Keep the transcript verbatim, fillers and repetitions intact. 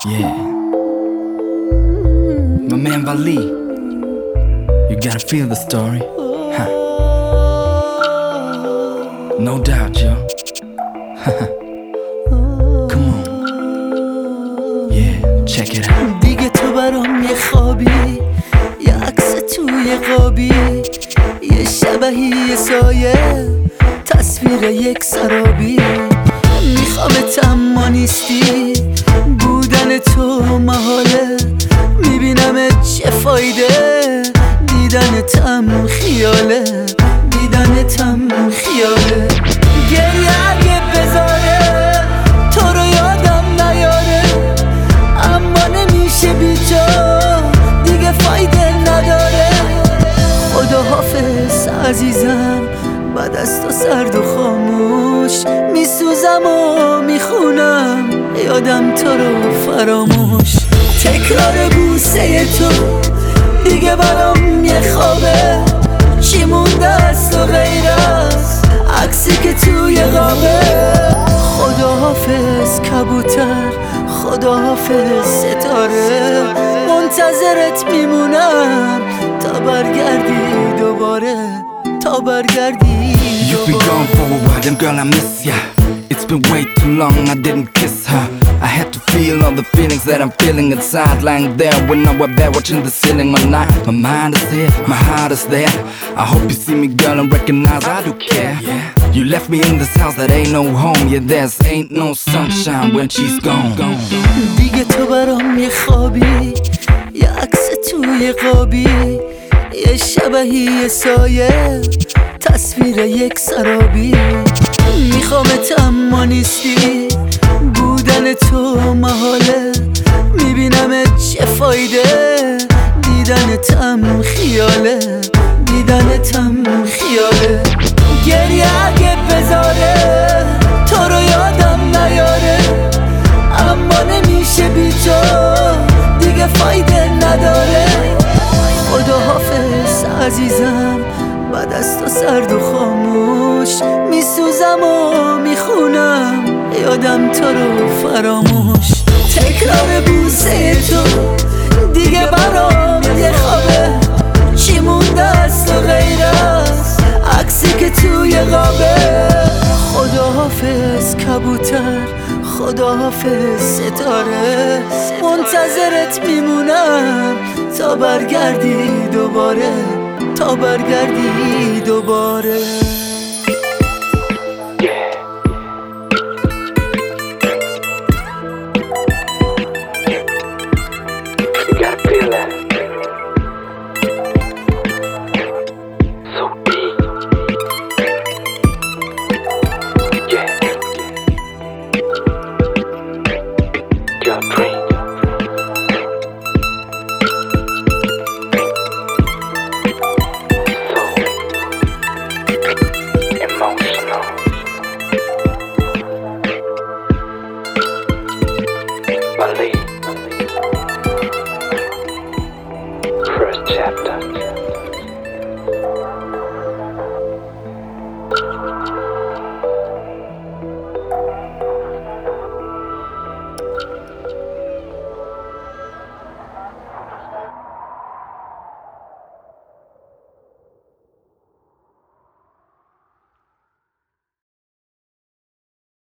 Yeah. My man Vali, you gotta feel the story. Huh. No doubt, yo. Come on. Yeah, check it out. دیگه تو برام یه خوابی، یه عکس توی قابی، یه شبهی، یه سایه، تصویر یک سرابی. میخوامت اما نیستی، بودن تو محاله. میبینمت چه فایده، دیدنتم خیاله، دیدنتم خیاله. گریه اگه بذاره تو رو یادم نیاره، اما نمیشه بی تو، دیگه فایده نداره. خدا حافظ عزیزم، بعد از تو سرد و خاموش میسوزم و میخونم یادم تو رو فراموش. تکرار بوسه تو دیگه برام یه خوابه، چی مونده از تو غیر از عکسی که توی قابه. خدا حافظ کبوتر، خدا حافظ ستاره، منتظرت میمونم تا برگردی دوباره، تا برگردی You've been gone for a while and girl I miss ya. It's been way too long I didn't kiss her. I had to feel all the feelings that I'm feeling inside, lying there when I was there watching the ceiling all night. My mind is here, my heart is there. I hope you see me girl and recognize I do care. You left me in this house that ain't no home. Yeah, there's ain't no sunshine when she's gone. دیگه تو برام یه خوابی، یه عکس توی قابی، یه شبهی، یه سایه، تصویر یک سرابی. میخوامت اما نیستی، بودن تو محاله. میبینمت چه فایده، دیدنتم خیاله، دیدنتم خیاله. گریه اگه بذاره تو رو یادم نیاره، اما نمیشه بی تو، دیگه فایده نداره. خدا حافظ عزیزم، بعد از تو سرد و خاموش میسوزم و میخونم یادم تو رو فراموش. تکرار بوسه تو دیگه برام یه خوابه، چی مونده از تو غیر از عکسی که توی قابه. خدا حافظ کبوتر، خدا حافظ ستاره، منتظرت میمونم تا برگردی دوباره، تا برگردی دوباره.